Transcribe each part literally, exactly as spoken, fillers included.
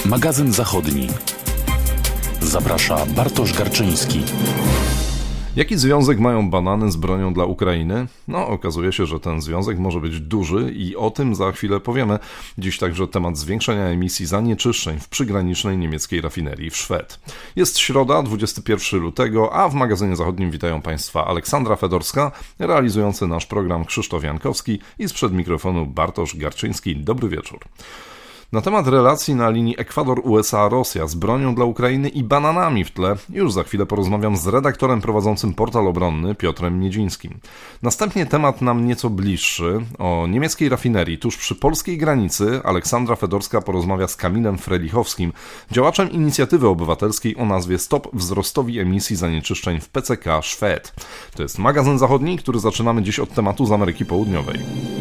Magazyn Zachodni. Zaprasza Bartosz Garczyński. Jaki związek mają banany z bronią dla Ukrainy? No, okazuje się, że ten związek może być duży i o tym za chwilę powiemy. Dziś także temat zwiększenia emisji zanieczyszczeń w przygranicznej niemieckiej rafinerii w Schwedt. Jest środa, dwudziestego pierwszego lutego, a w magazynie zachodnim witają Państwa Aleksandra Fedorska, realizujący nasz program Krzysztof Jankowski i sprzed mikrofonu Bartosz Garczyński. Dobry wieczór. Na temat relacji na linii Ekwador-U S A-Rosja z bronią dla Ukrainy i bananami w tle już za chwilę porozmawiam z redaktorem prowadzącym portal obronny Piotrem Miedzińskim. Następnie temat nam nieco bliższy. O niemieckiej rafinerii tuż przy polskiej granicy Aleksandra Fedorska porozmawia z Kamilem Frelichowskim, działaczem inicjatywy obywatelskiej o nazwie Stop wzrostowi emisji zanieczyszczeń w P C K Schwedt. To jest magazyn zachodni, który zaczynamy dziś od tematu z Ameryki Południowej.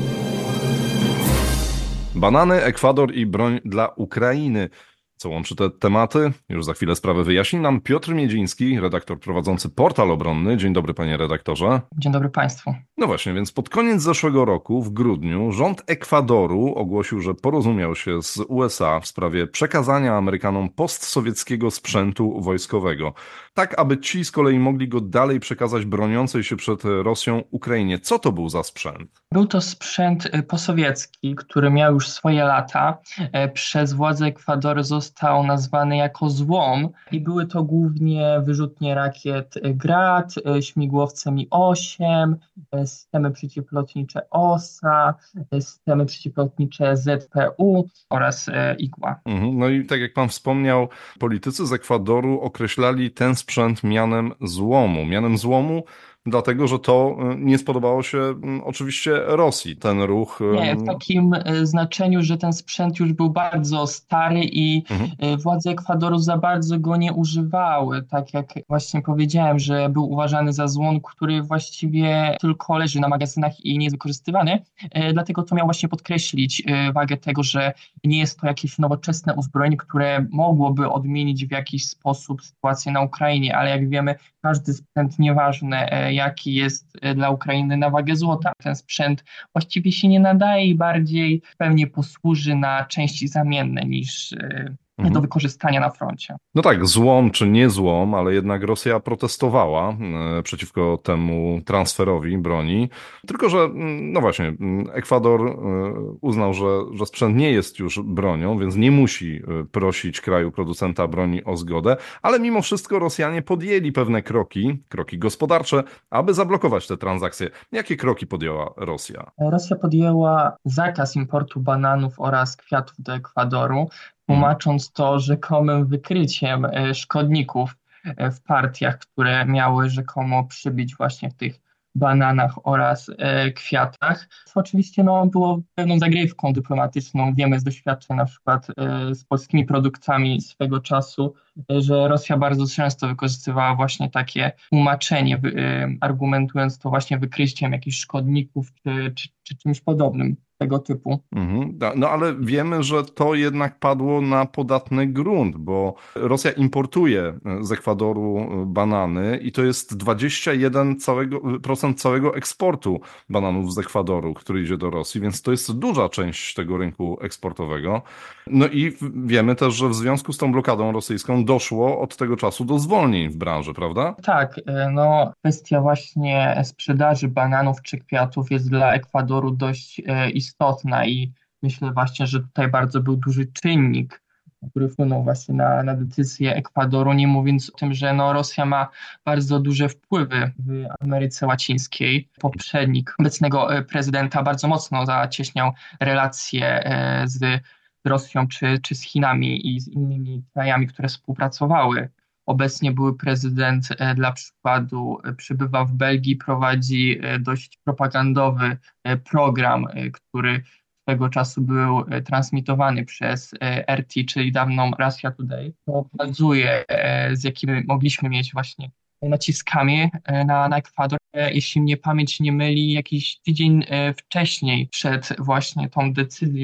Banany, Ekwador i broń dla Ukrainy. Co łączy te tematy? Już za chwilę sprawę wyjaśni nam Piotr Miedziński, redaktor prowadzący portal obronny. Dzień dobry, panie redaktorze. Dzień dobry państwu. No właśnie, więc pod koniec zeszłego roku, w grudniu, rząd Ekwadoru ogłosił, że porozumiał się z U S A w sprawie przekazania Amerykanom postsowieckiego sprzętu wojskowego, tak aby ci z kolei mogli go dalej przekazać broniącej się przed Rosją Ukrainie. Co to był za sprzęt? Był to sprzęt posowiecki, który miał już swoje lata. Przez władze Ekwadoru został nazwany jako złom i były to głównie wyrzutnie rakiet Grad, śmigłowce Mi osiem, systemy przeciwlotnicze O S A, systemy przeciwlotnicze Z P U oraz Igła. No i tak jak pan wspomniał, politycy z Ekwadoru określali ten sprzęt mianem złomu. Mianem złomu dlatego, że to nie spodobało się oczywiście Rosji, ten ruch. Nie, w takim znaczeniu, że ten sprzęt już był bardzo stary i mhm. władze Ekwadoru za bardzo go nie używały. Tak jak właśnie powiedziałem, że był uważany za złom, który właściwie tylko leży na magazynach i nie jest wykorzystywany. Dlatego to miał właśnie podkreślić wagę tego, że nie jest to jakieś nowoczesne uzbrojenie, które mogłoby odmienić w jakiś sposób sytuację na Ukrainie, ale jak wiemy, każdy sprzęt, nieważne jaki jest dla Ukrainy, na wagę złota. Ten sprzęt właściwie się nie nadaje i bardziej pewnie posłuży na części zamienne niż mhm. do wykorzystania na froncie. No tak, złom czy nie złom, ale jednak Rosja protestowała e, przeciwko temu transferowi broni. Tylko że, no właśnie, Ekwador e, uznał, że, że sprzęt nie jest już bronią, więc nie musi prosić kraju producenta broni o zgodę, ale mimo wszystko Rosjanie podjęli pewne kroki, kroki gospodarcze, aby zablokować te transakcje. Jakie kroki podjęła Rosja? Rosja podjęła zakaz importu bananów oraz kwiatów do Ekwadoru, tłumacząc to rzekomym wykryciem szkodników w partiach, które miały rzekomo przybić właśnie w tych bananach oraz kwiatach. To oczywiście no, było pewną zagrywką dyplomatyczną. Wiemy z doświadczeń na przykład z polskimi produktami swego czasu, że Rosja bardzo często wykorzystywała właśnie takie tłumaczenie, argumentując to właśnie wykryciem jakichś szkodników czy, czy, czy czymś podobnym tego typu. Mhm. No ale wiemy, że to jednak padło na podatny grunt, bo Rosja importuje z Ekwadoru banany i to jest dwadzieścia jeden procent całego eksportu bananów z Ekwadoru, który idzie do Rosji, więc to jest duża część tego rynku eksportowego. No i wiemy też, że w związku z tą blokadą rosyjską doszło od tego czasu do zwolnień w branży, prawda? Tak, no kwestia właśnie sprzedaży bananów czy kwiatów jest dla Ekwadoru dość istotna i myślę właśnie, że tutaj bardzo był duży czynnik, który wpłynął właśnie na, na decyzję Ekwadoru, nie mówiąc o tym, że no, Rosja ma bardzo duże wpływy w Ameryce Łacińskiej. Poprzednik obecnego prezydenta bardzo mocno zacieśniał relacje z Rosją czy, czy z Chinami i z innymi krajami, które współpracowały. Obecnie były prezydent dla przykładu przybywa w Belgii, prowadzi dość propagandowy program, który swego czasu był transmitowany przez R T, czyli dawną Russia Today. To pokazuje, z jakimi mogliśmy mieć właśnie naciskami na, na Ekwador. Jeśli mnie pamięć nie myli, jakiś tydzień wcześniej przed właśnie tą decyzją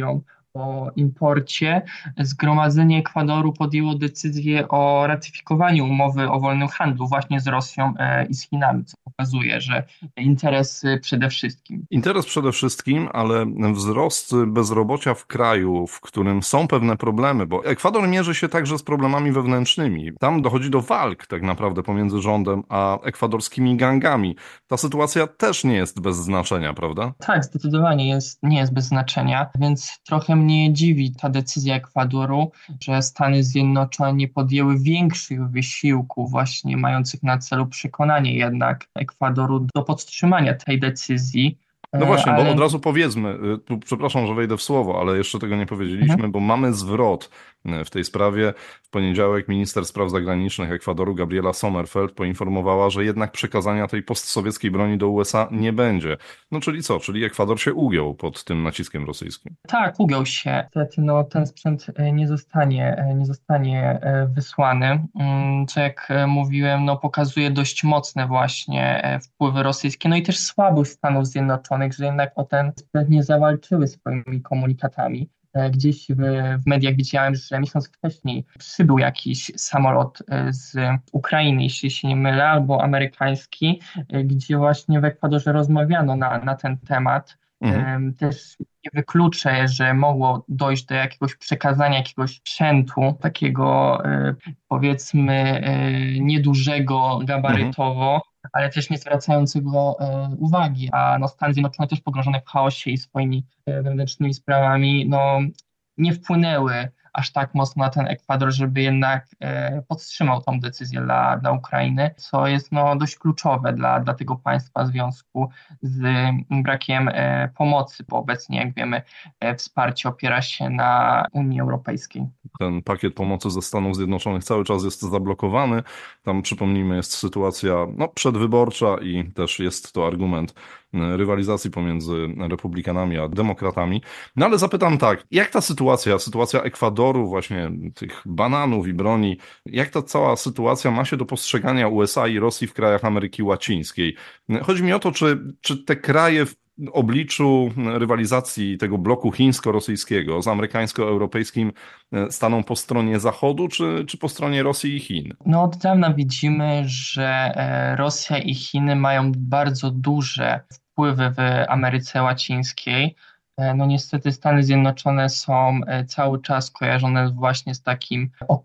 o imporcie, Zgromadzenie Ekwadoru podjęło decyzję o ratyfikowaniu umowy o wolnym handlu właśnie z Rosją i z Chinami, co pokazuje, że interes przede wszystkim. Interes przede wszystkim, ale wzrost bezrobocia w kraju, w którym są pewne problemy, bo Ekwador mierzy się także z problemami wewnętrznymi. Tam dochodzi do walk tak naprawdę pomiędzy rządem a ekwadorskimi gangami. Ta sytuacja też nie jest bez znaczenia, prawda? Tak, zdecydowanie jest, nie jest bez znaczenia, więc trochę mnie dziwi ta decyzja Ekwadoru, że Stany Zjednoczone nie podjęły większych wysiłków właśnie mających na celu przekonanie jednak Ekwadoru do podtrzymania tej decyzji. No właśnie, ale... bo od razu powiedzmy, tu przepraszam, że wejdę w słowo, ale jeszcze tego nie powiedzieliśmy, Mhm. bo mamy zwrot w tej sprawie. W poniedziałek minister spraw zagranicznych Ekwadoru Gabriela Sommerfeld poinformowała, że jednak przekazania tej postsowieckiej broni do U S A nie będzie. No czyli co? Czyli Ekwador się ugiął pod tym naciskiem rosyjskim. Tak, ugiął się. Niestety no, ten sprzęt nie zostanie, nie zostanie wysłany, co jak mówiłem, no, pokazuje dość mocne właśnie wpływy rosyjskie, no i też słabość Stanów Zjednoczonych, że jednak o ten sprzęt nie zawalczyły swoimi komunikatami. Gdzieś w, w mediach widziałem, że miesiąc wcześniej przybył jakiś samolot z Ukrainy, jeśli się nie mylę, albo amerykański, gdzie właśnie w Ekwadorze rozmawiano na, na ten temat. Mhm. Też nie wykluczę, że mogło dojść do jakiegoś przekazania jakiegoś sprzętu, takiego powiedzmy niedużego gabarytowo, mhm. ale też nie zwracającego e, uwagi, a no, Stany Zjednoczone też pogrążone w chaosie i swoimi e, wewnętrznymi sprawami, no nie wpłynęły aż tak mocno na ten Ekwador, żeby jednak e, podtrzymał tą decyzję dla, dla Ukrainy, co jest no, dość kluczowe dla, dla tego państwa w związku z brakiem e, pomocy, bo obecnie, jak wiemy, e, wsparcie opiera się na Unii Europejskiej. Ten pakiet pomocy ze Stanów Zjednoczonych cały czas jest zablokowany. Tam, przypomnijmy, jest sytuacja no, przedwyborcza i też jest to argument rywalizacji pomiędzy republikanami a demokratami. No ale zapytam tak, jak ta sytuacja, sytuacja Ekwadoru, właśnie tych bananów i broni, jak ta cała sytuacja ma się do postrzegania U S A i Rosji w krajach Ameryki Łacińskiej? Chodzi mi o to, czy, czy te kraje w obliczu rywalizacji tego bloku chińsko-rosyjskiego z amerykańsko-europejskim staną po stronie Zachodu, czy, czy po stronie Rosji i Chin? No od dawna widzimy, że Rosja i Chiny mają bardzo duże wpływy w Ameryce Łacińskiej. No niestety Stany Zjednoczone są cały czas kojarzone właśnie z takim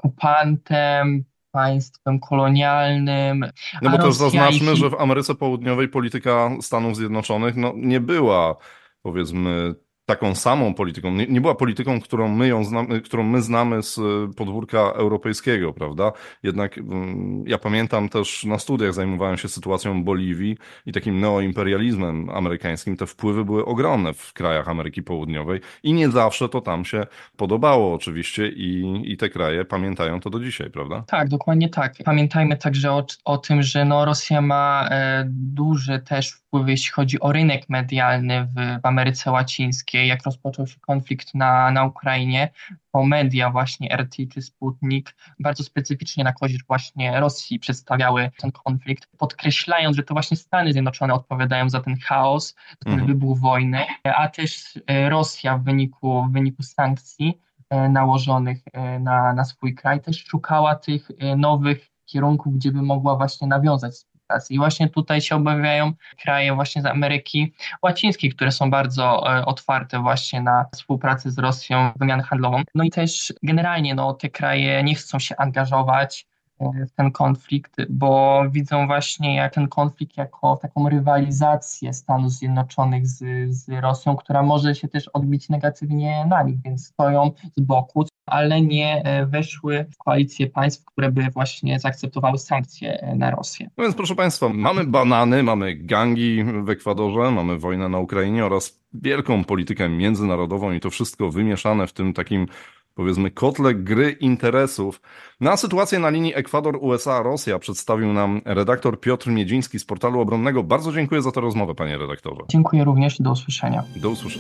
okupantem, państwem kolonialnym. No bo też Rosja zaznaczmy, i... że w Ameryce Południowej polityka Stanów Zjednoczonych no, nie była, powiedzmy, taką samą polityką. Nie, nie była polityką, którą my, ją znamy, którą my znamy z podwórka europejskiego, prawda? Jednak ja pamiętam też na studiach zajmowałem się sytuacją Boliwii i takim neoimperializmem amerykańskim. Te wpływy były ogromne w krajach Ameryki Południowej i nie zawsze to tam się podobało oczywiście i, i te kraje pamiętają to do dzisiaj, prawda? Tak, dokładnie tak. Pamiętajmy także o, o tym, że no, Rosja ma e, duży też wpływ, jeśli chodzi o rynek medialny w, w Ameryce Łacińskiej. Jak rozpoczął się konflikt na, na Ukrainie, to media właśnie R T czy Sputnik bardzo specyficznie na korzyść właśnie Rosji przedstawiały ten konflikt, podkreślając, że to właśnie Stany Zjednoczone odpowiadają za ten chaos, za ten mhm. wybuch wojny, a też Rosja w wyniku, w wyniku sankcji nałożonych na, na swój kraj też szukała tych nowych kierunków, gdzie by mogła właśnie nawiązać współpracę. I właśnie tutaj się obawiają kraje właśnie z Ameryki Łacińskiej, które są bardzo otwarte właśnie na współpracę z Rosją, wymianę handlową. No i też generalnie no, te kraje nie chcą się angażować w ten konflikt, bo widzą właśnie jak ten konflikt jako taką rywalizację Stanów Zjednoczonych z, z Rosją, która może się też odbić negatywnie na nich, więc stoją z boku, ale nie weszły w koalicję państw, które by właśnie zaakceptowały sankcje na Rosję. No więc proszę Państwa, mamy banany, mamy gangi w Ekwadorze, mamy wojnę na Ukrainie oraz wielką politykę międzynarodową i to wszystko wymieszane w tym takim, powiedzmy, kotle gry interesów. Na sytuację na linii Ekwador-U S A-Rosja przedstawił nam redaktor Piotr Miedziński z Portalu Obronnego. Bardzo dziękuję za tę rozmowę, panie redaktorze. Dziękuję również i do usłyszenia. Do usłyszenia.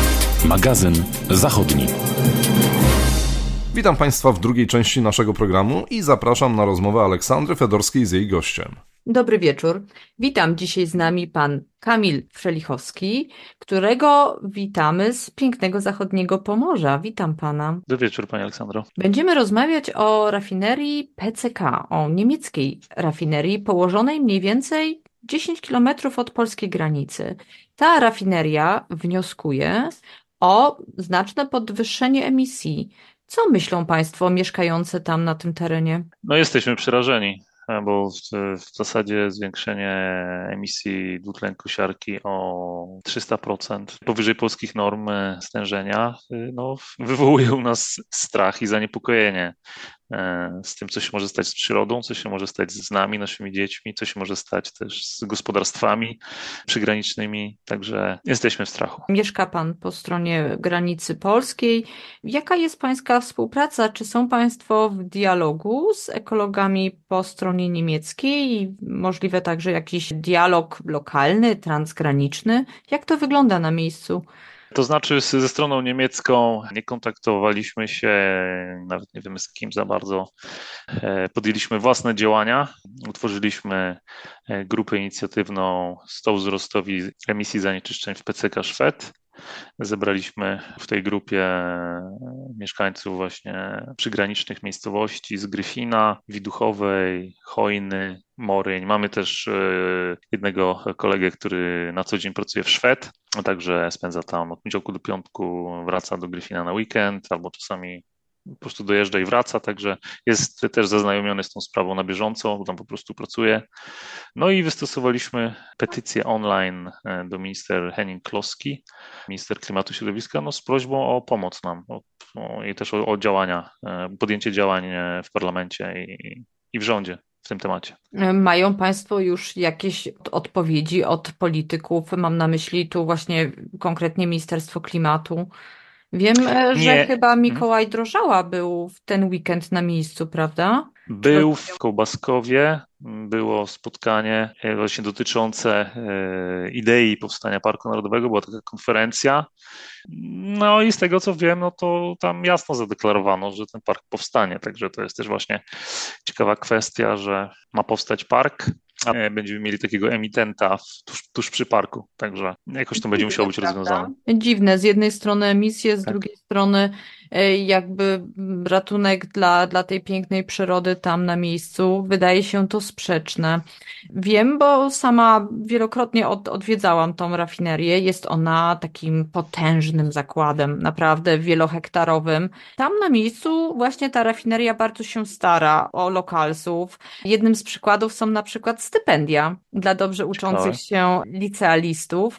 Magazyn Zachodni. Witam Państwa w drugiej części naszego programu i zapraszam na rozmowę Aleksandry Fedorskiej z jej gościem. Dobry wieczór. Witam dzisiaj z nami pan Kamil Przelichowski, którego witamy z pięknego zachodniego Pomorza. Witam pana. Dobry wieczór, pani Aleksandro. Będziemy rozmawiać o rafinerii P C K, o niemieckiej rafinerii położonej mniej więcej dziesięć kilometrów od polskiej granicy. Ta rafineria wnioskuje o znaczne podwyższenie emisji. Co myślą państwo mieszkający tam na tym terenie? No jesteśmy przerażeni, bo w, w zasadzie zwiększenie emisji dwutlenku siarki o trzysta procent powyżej polskich norm stężenia no, wywołuje u nas strach i zaniepokojenie z tym, co się może stać z przyrodą, co się może stać z nami, naszymi dziećmi, co się może stać też z gospodarstwami przygranicznymi, także jesteśmy w strachu. Mieszka pan po stronie granicy polskiej. Jaka jest pańska współpraca? Czy są państwo w dialogu z ekologami po stronie niemieckiej i możliwe także jakiś dialog lokalny, transgraniczny? Jak to wygląda na miejscu? To znaczy z- ze stroną niemiecką nie kontaktowaliśmy się, nawet nie wiemy z kim za bardzo. E, Podjęliśmy własne działania, utworzyliśmy e, grupę inicjatywną Stop wzrostowi emisji zanieczyszczeń w P C K Szwed. Zebraliśmy w tej grupie mieszkańców właśnie przygranicznych miejscowości z Gryfina, Widuchowej, Chojny, Moryń. Mamy też e, jednego kolegę, który na co dzień pracuje w Szwed, a także spędza tam od poniedziałku do piątku, wraca do Gryfina na weekend, albo czasami po prostu dojeżdża i wraca, także jest też zaznajomiony z tą sprawą na bieżąco, bo tam po prostu pracuje. No i wystosowaliśmy petycję online e, do minister Henning Kloski, minister klimatu i środowiska, no z prośbą o pomoc nam o, o, i też o, o działania, e, podjęcie działań e, w parlamencie i, i w rządzie w tym temacie. Mają państwo już jakieś odpowiedzi od polityków? Mam na myśli tu właśnie konkretnie Ministerstwo Klimatu. Wiem, e, że Nie. chyba Mhm. Mikołaj Drożała był w ten weekend na miejscu, prawda? Był w Kołbaskowie, było spotkanie e, właśnie dotyczące e, idei powstania Parku Narodowego, była taka konferencja. No i z tego co wiem, no to tam jasno zadeklarowano, że ten park powstanie, także to jest też właśnie ciekawa kwestia, że ma powstać park, a e, będziemy mieli takiego emitenta w, tuż, tuż przy parku, także jakoś to będzie musiało być Prawda? rozwiązane. Dziwne, z jednej strony emisje, z Tak. drugiej strony e, jakby ratunek dla, dla tej pięknej przyrody tam na miejscu. Wydaje się to sprzeczne. Wiem, bo sama wielokrotnie od, odwiedzałam tą rafinerię. Jest ona takim potężnym zakładem, naprawdę wielohektarowym. Tam na miejscu właśnie ta rafineria bardzo się stara o lokalsów. Jednym z przykładów są na przykład stypendia dla dobrze uczących się licealistów.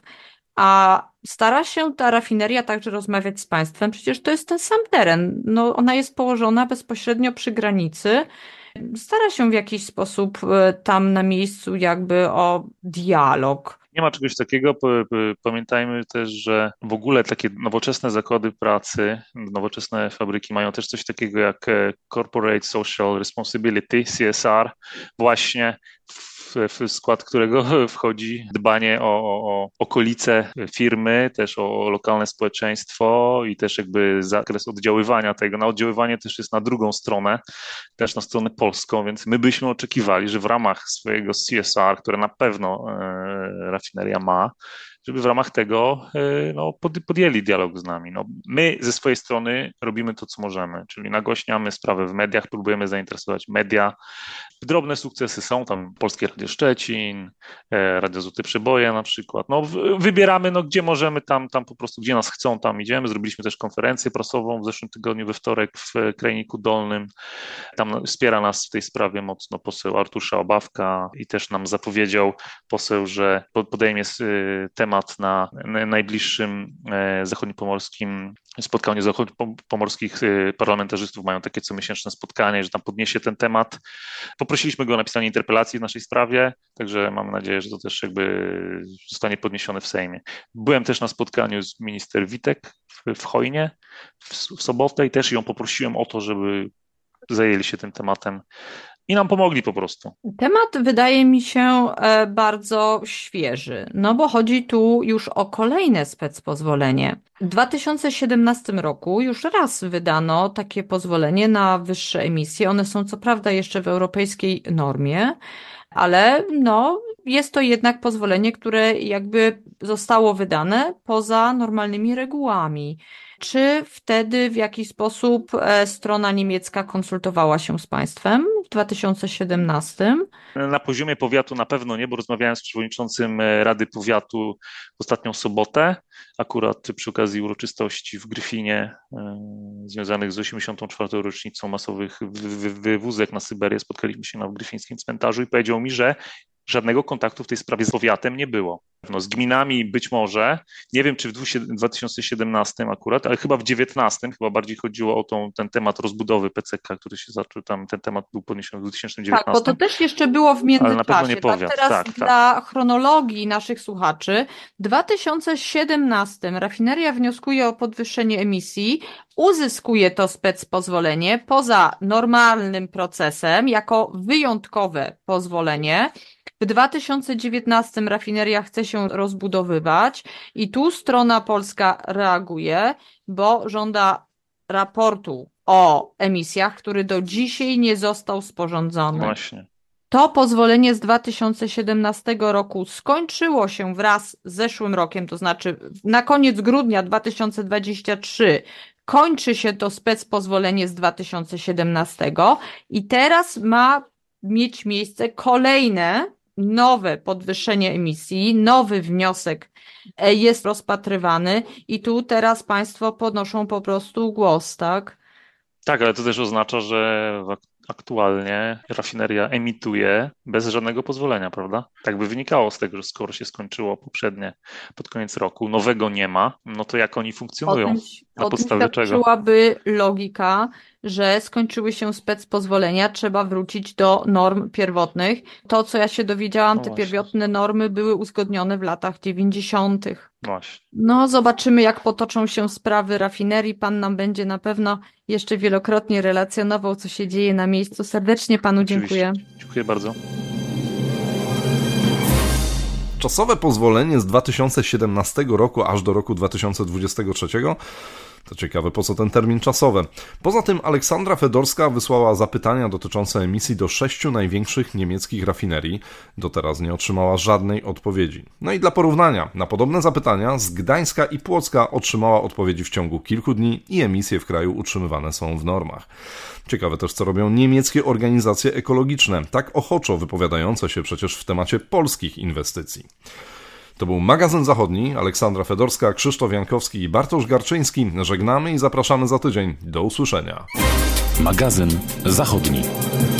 A stara się ta rafineria także rozmawiać z państwem. Przecież to jest ten sam teren. No, ona jest położona bezpośrednio przy granicy. Stara się w jakiś sposób e, tam na miejscu jakby o dialog. Nie ma czegoś takiego. P- p- Pamiętajmy też, że w ogóle takie nowoczesne zakłady pracy, nowoczesne fabryki mają też coś takiego jak e, Corporate Social Responsibility, C S R, właśnie w, w skład którego wchodzi dbanie o, o, o okolice firmy, też o lokalne społeczeństwo i też jakby zakres oddziaływania tego. Na oddziaływanie też jest na drugą stronę, też na stronę polską, więc my byśmy oczekiwali, że w ramach swojego C S R, które na pewno e, rafineria ma, żeby w ramach tego e, no, pod, podjęli dialog z nami. No, my ze swojej strony robimy to, co możemy, czyli nagłaśniamy sprawę w mediach, próbujemy zainteresować media. Drobne sukcesy są, tam Polskie Radio Szczecin, e, Radio Złote Przeboje na przykład. No, w- wybieramy, no, gdzie możemy, tam, tam po prostu, gdzie nas chcą, tam idziemy. Zrobiliśmy też konferencję prasową w zeszłym tygodniu we wtorek w Krajniku Dolnym. Tam wspiera nas w tej sprawie mocno poseł Artur Szałabawka i też nam zapowiedział poseł, że po- podejmie y, temat na na najbliższym e, zachodniopomorskim spotkaniu zachodniopomorskich y, parlamentarzystów. Mają takie comiesięczne spotkanie, że tam podniesie ten temat. Poprosiliśmy go o napisanie interpelacji w naszej sprawie, także mamy nadzieję, że to też jakby zostanie podniesione w Sejmie. Byłem też na spotkaniu z minister Witek w, w Chojnie w, w sobotę i też ją poprosiłem o to, żeby zajęli się tym tematem i nam pomogli po prostu. Temat wydaje mi się e, bardzo świeży, no bo chodzi tu już o kolejne specpozwolenie. W dwa tysiące siedemnastym roku już raz wydano takie pozwolenie na wyższe emisje. One są co prawda jeszcze w europejskiej normie, ale no, jest to jednak pozwolenie, które jakby zostało wydane poza normalnymi regułami. Czy wtedy w jakiś sposób strona niemiecka konsultowała się z państwem w dwa tysiące siedemnastym? Na poziomie powiatu na pewno nie, bo rozmawiałem z przewodniczącym Rady Powiatu w ostatnią sobotę, akurat przy okazji uroczystości w Gryfinie związanych z osiemdziesiątą czwartą rocznicą masowych wywózek na Syberię. Spotkaliśmy się na gryfińskim cmentarzu i powiedział mi, że żadnego kontaktu w tej sprawie z powiatem nie było. No, z gminami być może, nie wiem czy w dwa tysiące siedemnastym akurat, ale chyba w dziewiętnastym, chyba bardziej chodziło o tą, ten temat rozbudowy P C K, który się zaczął, tam ten temat był podniesiony w dwa tysiące dziewiętnastym. Tak, bo to też jeszcze było w międzyczasie. Ale na pewno nie powiat. Tak, teraz tak, dla tak. chronologii naszych słuchaczy, w dwa tysiące siedemnastym rafineria wnioskuje o podwyższenie emisji, uzyskuje to specpozwolenie poza normalnym procesem jako wyjątkowe pozwolenie. W dwa tysiące dziewiętnastym rafineria chce się rozbudowywać i tu strona polska reaguje, bo żąda raportu o emisjach, który do dzisiaj nie został sporządzony. Właśnie. To pozwolenie z dwa tysiące siedemnastego roku skończyło się wraz z zeszłym rokiem, to znaczy na koniec grudnia dwa tysiące dwudziestego trzeciego kończy się to specpozwolenie z dwa tysiące siedemnastego i teraz ma mieć miejsce kolejne nowe podwyższenie emisji, nowy wniosek jest rozpatrywany i tu teraz państwo podnoszą po prostu głos, tak? Tak, ale to też oznacza, że aktualnie rafineria emituje bez żadnego pozwolenia, prawda? Tak by wynikało z tego, że skoro się skończyło poprzednie pod koniec roku, nowego nie ma, no to jak oni funkcjonują? O tym, na o podstawie tym czego? świadczyłaby logika, że skończyły się specpozwolenia, trzeba wrócić do norm pierwotnych. To, co ja się dowiedziałam, No te właśnie. pierwotne normy były uzgodnione w latach dziewięćdziesiątych. Właśnie. No, zobaczymy, jak potoczą się sprawy rafinerii. Pan nam będzie na pewno jeszcze wielokrotnie relacjonował, co się dzieje na miejscu. Serdecznie panu Oczywiście. dziękuję. Dziękuję bardzo. Czasowe pozwolenie z dwa tysiące siedemnastego roku aż do roku dwa tysiące dwudziestego trzeciego. To ciekawe, po co ten termin czasowy. Poza tym Aleksandra Fedorska wysłała zapytania dotyczące emisji do sześciu największych niemieckich rafinerii. Do teraz nie otrzymała żadnej odpowiedzi. No i dla porównania, na podobne zapytania z Gdańska i Płocka otrzymała odpowiedzi w ciągu kilku dni i emisje w kraju utrzymywane są w normach. Ciekawe też, co robią niemieckie organizacje ekologiczne, tak ochoczo wypowiadające się przecież w temacie polskich inwestycji. To był Magazyn Zachodni, Aleksandra Fedorska, Krzysztof Jankowski i Bartosz Garczyński. Żegnamy i zapraszamy za tydzień. Do usłyszenia. Magazyn Zachodni.